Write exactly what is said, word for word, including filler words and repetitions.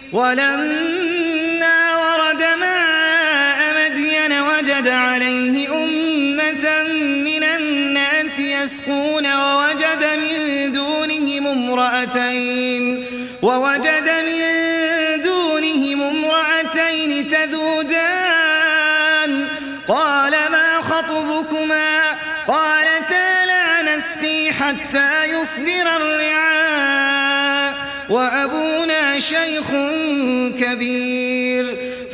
ولما ورد ماء مدين وجد عليه أمة من الناس يسقون ووجد من دونهم امرأتين ووجد من دونهم امرأتين تذودان قال ما خطبكما قالتا لا نسقي حتى يصدر الرعاء وأبونا شيخ كبير